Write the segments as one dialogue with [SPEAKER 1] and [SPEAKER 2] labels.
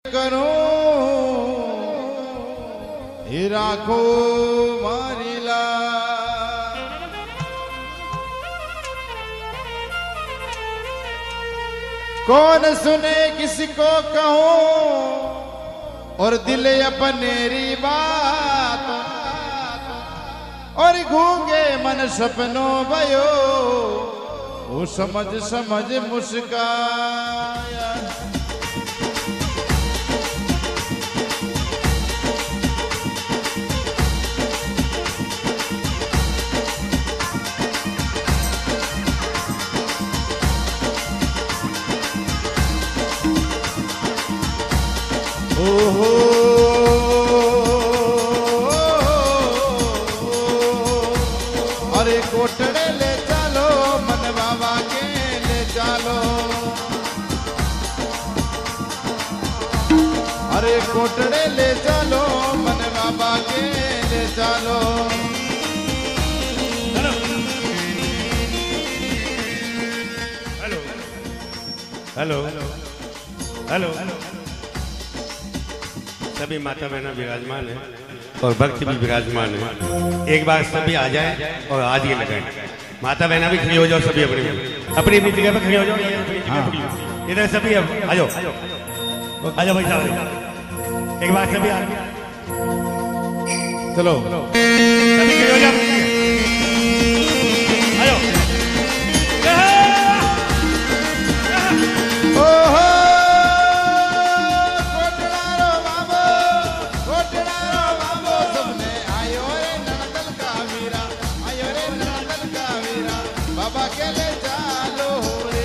[SPEAKER 1] करूं ही राखो मारी ला। कौन सुने किसी को कहूं और दिल अपनेरी बात, और गूंगे मन सपनों भयो वो समझ समझ मुस्काया। ओहो अरे कोटड़े ले चलो मन बाबा के ले चलो, अरे कोटड़े ले चलो मन बाबा के ले चलो।
[SPEAKER 2] Hello hello hello hello. सभी माता बहना विराजमान है और भक्त भी विराजमान है। एक बार सभी आ जाए और आज ही लगाए। माता बहना भी खड़ी हो जाओ, सभी अपनी अपनी अपनी जगह पे खड़ी हो जाओ। इधर सभी आ जाओ, आ जाओ भाई साहब। एक बार सभी आ
[SPEAKER 1] चलो
[SPEAKER 2] सभी खड़ी हो जाओ, आ जाओ।
[SPEAKER 1] ओहो बाबा के ले चलो रे।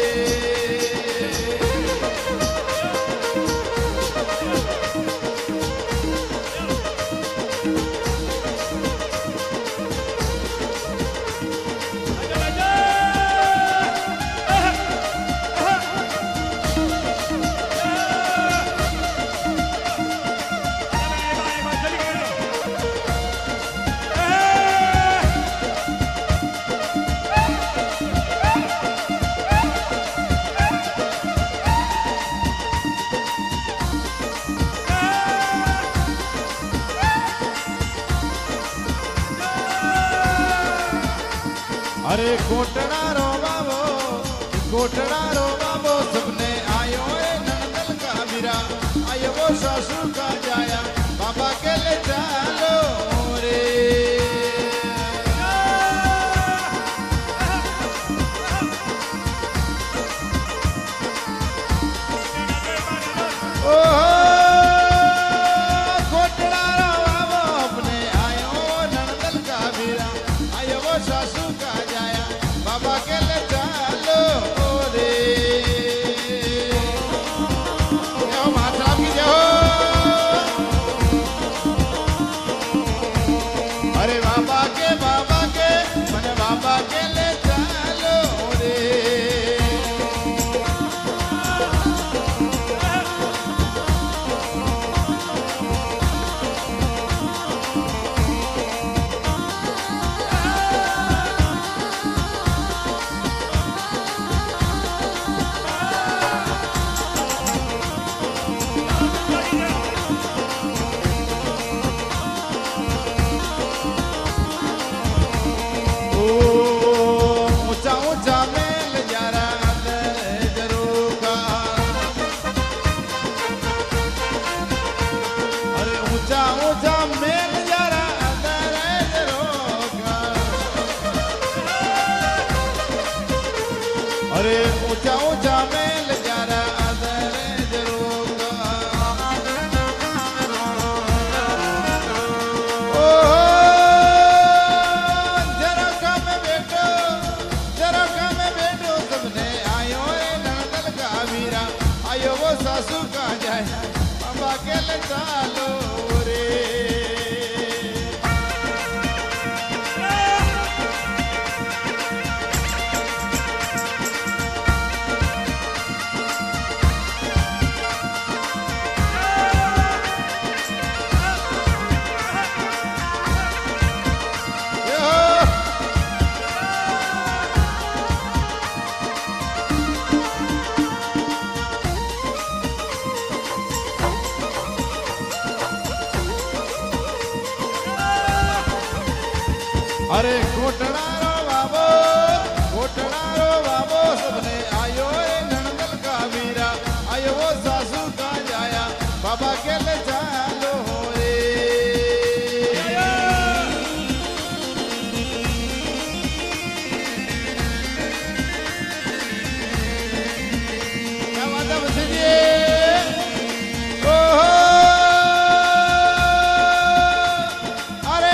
[SPEAKER 1] अरे कोटड़ा रो बाबो सबने आयो नंदल का वीरा, आयो वो सासू का जाया बाबा के ले चलो रे। ओहो कोटड़ा रो बाबो अपने आयो नंदल का वीरा, आयो वो सासू का जाया बाबा के ले चलो रे। माता की जय हो। अरे बाबा के मन बाबा के ले चलो रे। अरे ऊंचा ऊंचा मेल जारा अदर जरोगा। ओहो जरा में बैठो सबने आयो नंदल का वीरा, आयो वो सासू का जाए बाबा के ले चलो रे। अरे कोटड़ारो बाबो सबने आयो रे नंदल का वीरा आयो वो सासू का जाया बाबा के ले चालो रे क्या बात है बच्चे जी ओहो अरे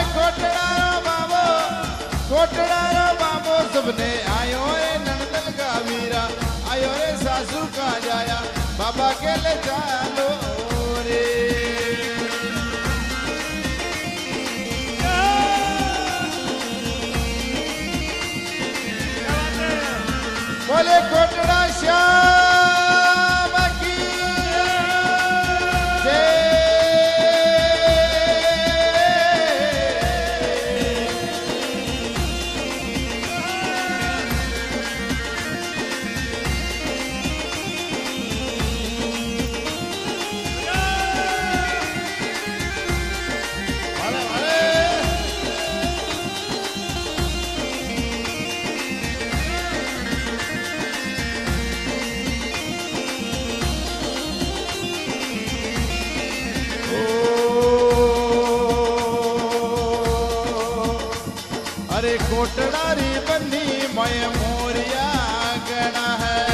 [SPEAKER 1] कोटड़ारो बाबो सबने आयो रे नंदल का वीरा आयो रे सासू का जाया बाबा के ले चालो रे बोले कोटड़ा श्याम की जय अरे कोटड़ारी बन्नी मय मोरिया गणा है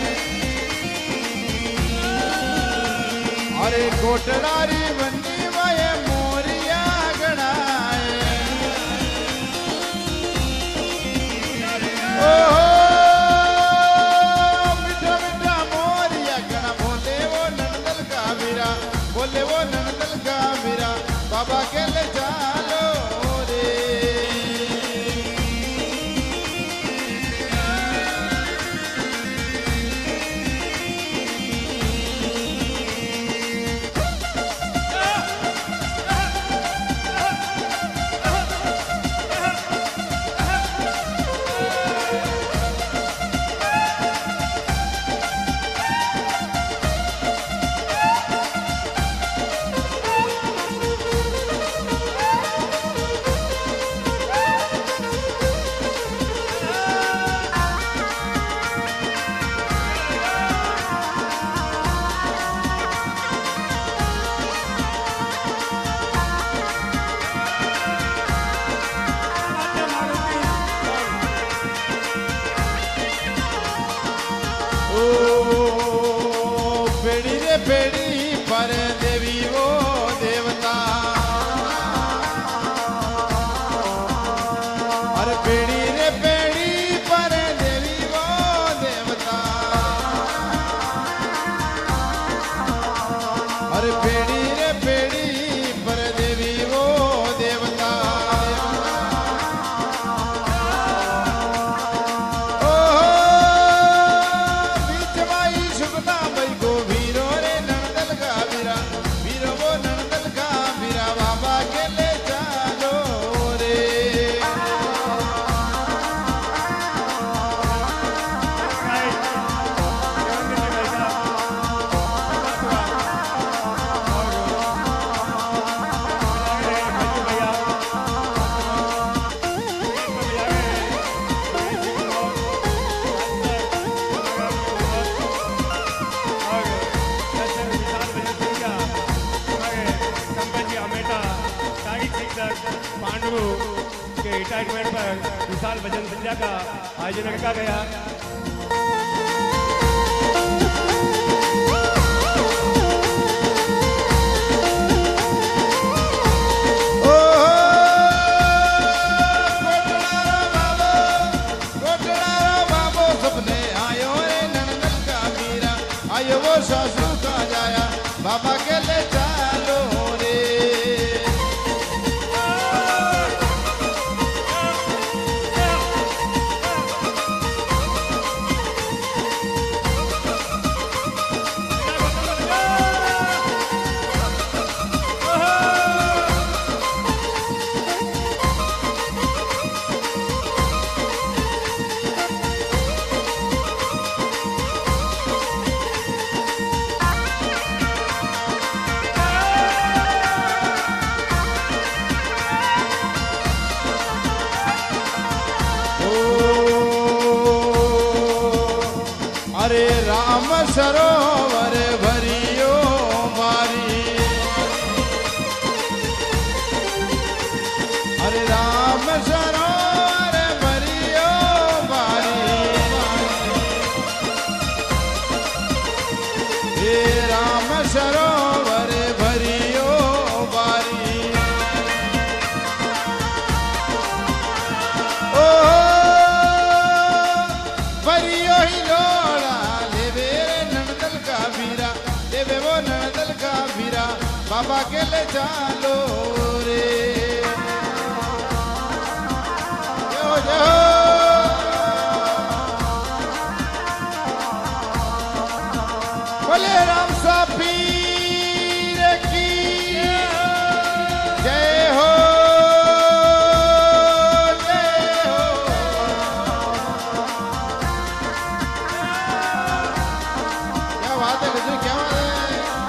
[SPEAKER 1] अरे कोटड़ारी बन्नी मय मोरिया गणा है ओहो मीठा मीठा मोरिया गणा बोले वो नंदल का वीरा बोले वो नंदल का वीरा बाबा के ले चालो रे पेड़ी पर देवी वो देवता अरे पेड़ी रे पेड़ी पर देवी वो देवता अरे पेड़ी रे पेड़ी पर देवी वो देवता ओहो बीच माई सुगना भाई को वीरो रे नंदल का वीरा वीरो वो नंदल का वीरा बाबा के ले चालो रे
[SPEAKER 2] पांडु के रिटायरमेंट पर विशाल भजन संध्या का आयोजन रखा गया।
[SPEAKER 1] आयो वो सासू का जाया बाबा के ले चालो रे सरोवर भरियो मारी हरे राम सरोवर भरियो मारी हे राम सरोवर भरियो मारी ओ भरियो ही लोड़ा लेवे नंदल का वीरा लेवे वो नंदल का वीरा बाबा के ले चालो रे जय हो जय हो बोले राम सा पीर की जय हो जय हो क्या बात है गजू क्या बात है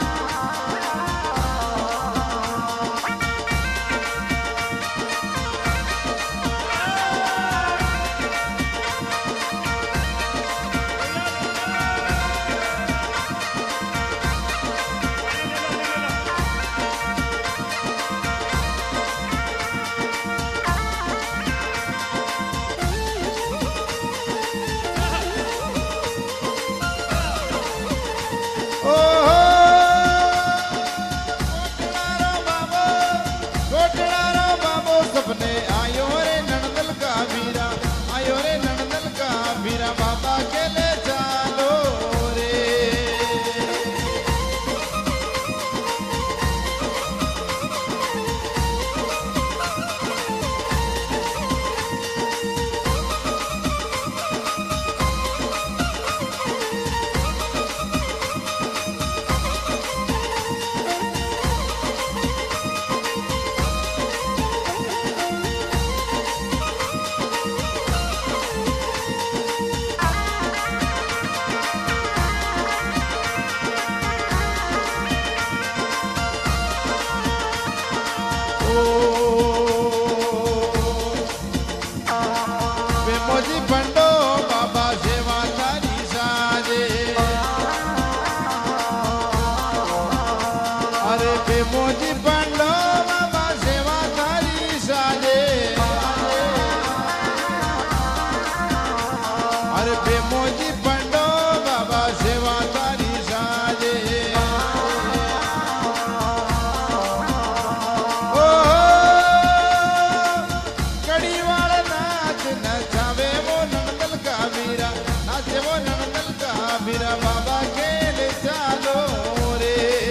[SPEAKER 1] सपने आयो रे नंदल का वीरा आयो रे नंदल का वीरा बाबा के ले चालो रे मोजी पंडो बाबा सेवा तारी साजे अरे बे मोजी पंडो बाबा सेवा तारी साजे अरे बे मोजी पंडो बाबा सेवा तारी साजे वीरा बाबा के ले चालो रे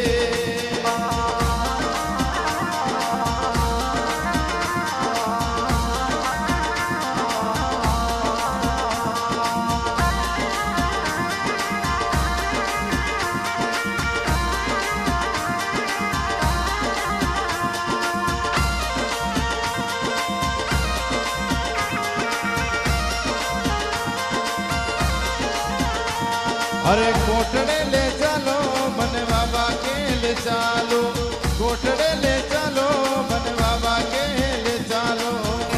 [SPEAKER 1] अरे कोटड़े ले चलो मन बाबा के ले चालो कोटड़े ले चलो मन बाबा के ले चालो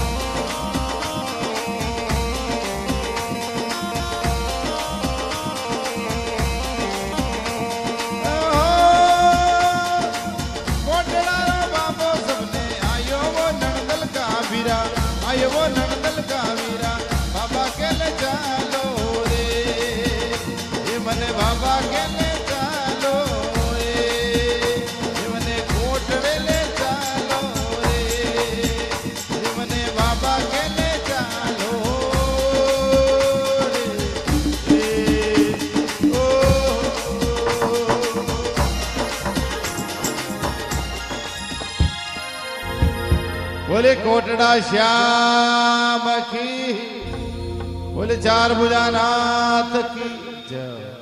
[SPEAKER 1] कोटड़ा बाबो सबने आयो वो नंदल का वीरा आयो वो नंदल का वीरा बाबा के ले चालो मने बाबा के ले चालो रे मने कोटड़े ले चालो रे मने बाबा के ले चालो रे ओ बोले कोटड़ा श्याम की बोले चार भुजा नाथ की जय।